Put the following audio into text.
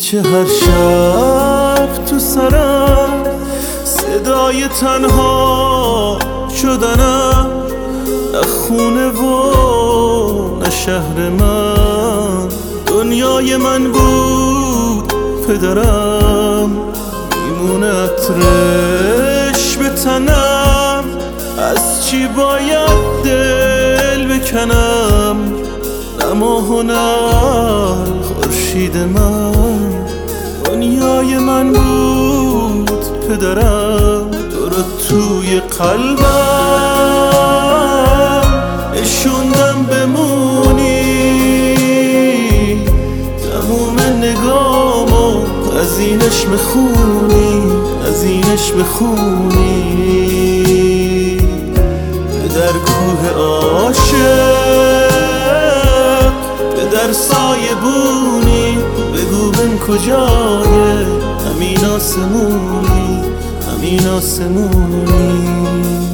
که هر شب تو سرم صدای تنها شدنم، نه خونه و نه شهر من دنیای من بود پدرم. میمونه عطرش به تنم، از چی باید دل بکنم؟ نه ماه و نه خورشید من دنیای من بود پدرم. تو توی قلبم نشوندم بمونی، تموم نگامو از اینش بخونی، از اینش بخونی. در کوه عاشق، در سایه بونی، بگو من کجای همین آسمونی، همین آسمونی.